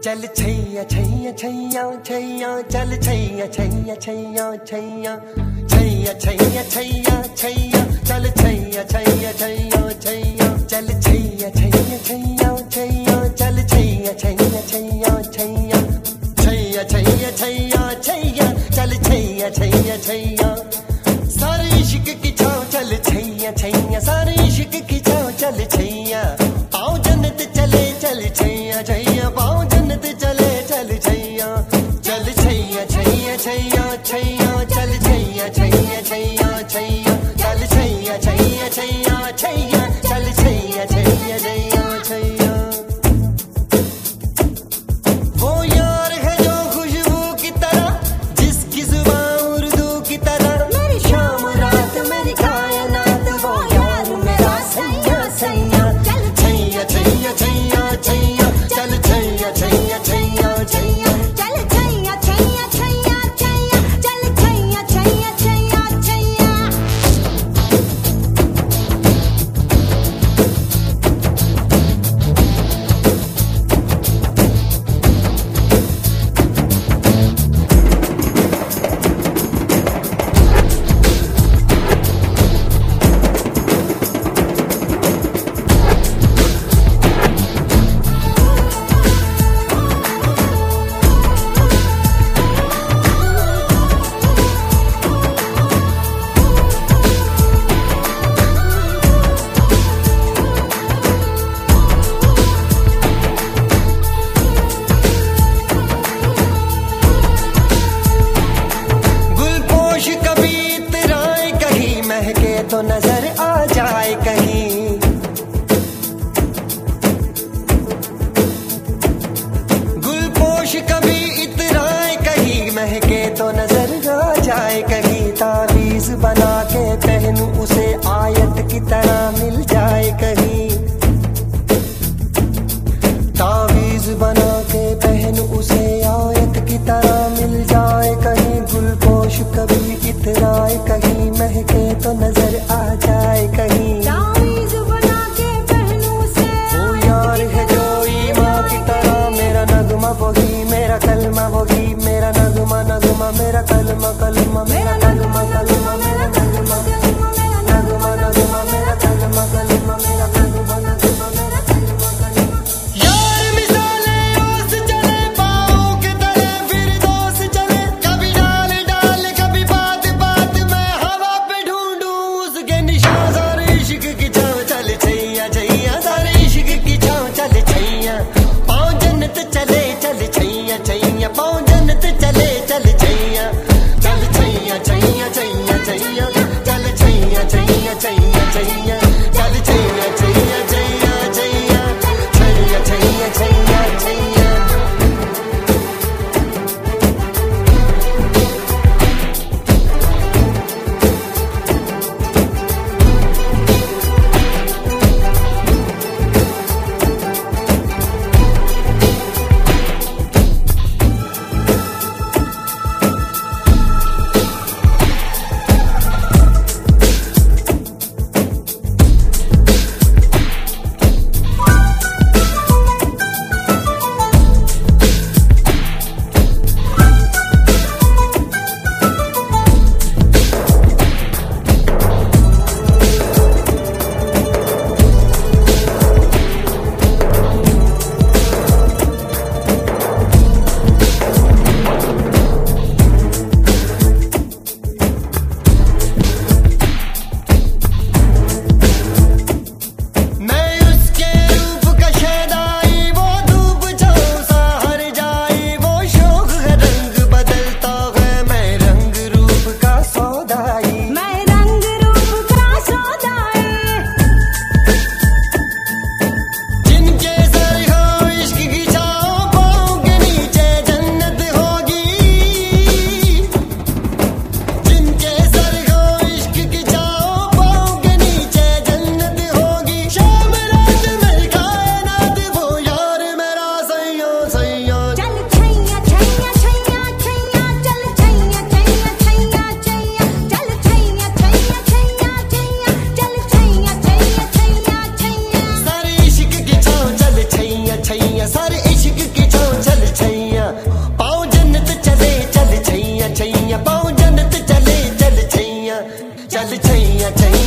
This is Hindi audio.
चल छैया छैया छैया छैया चल छैया छैया छैया छैया छैया छैया छैया छैया चल छैया छैया छैया छैया चल छैया छैया छैया छैया चल छैया छैया छैया छैया छैया छैया छैया छैया चल छैया छैया छैया सारे इश्क की छाँव चल छैया छैया सारे इश्क की छाँव चल छैया पाँव जन्नत चले चल छैया छैया पाँव जन्नत चले चल छैया चल छैया छैया छैया छैया चल छैया छैया छैया छैया चल छैया छैया छैया छैया चल छैया छैया छैया छैया वो यार है जो खुशबू की तरह जिसकी जुबान उर्दू की तरह मेरी शाम रात मेरी कायनात वो यार मेरा सैया सैया चल छैया छैया छैया छैया चल छैया छैया छैया छैया चल छैया छैया छैया छैया चल छैया छैया छैया छैया गुलपोश कभी इतराए कहीं महके तो नजर आ जाए कहीं गुलपोश कभी इतराए कहीं महके तो नजर आ जाए कहीं तावीज बना के पहनूं उसे आयत की तरह मिल जाए कहीं तावीज बना के पहनूं उसे आयत की तरह मिल जाए कहीं गुलपोश कभी इतराए कहीं महके तो नजर आ जाए कहीं तावीज़ बना के पहनूं से वो यार है जो ईमां की तरह मेरा नगमा वही मेरा कलमा वही मेरा नगमा नगमा मेरा कलमा कलमा मेरा नगमा कलमा मेरा नगमा नगमा नगमा मेरा कलमा कलमा मेरा नगमा नगमा मेरा कलमा कलमा यार मिसाले ओस चले पाँव के तले फिर दोस्त चले कभी डाल डाल कभी बात बात में हवा पे ढूंढूं उसके निशान सारे इश्क की छाँव चल छैया छैया सारे इश्क की छाँव चल छैया पाँव जन्नत चले चल छैया छैया पाँव जन्नत चले चल छैया चल छैया छैया छैया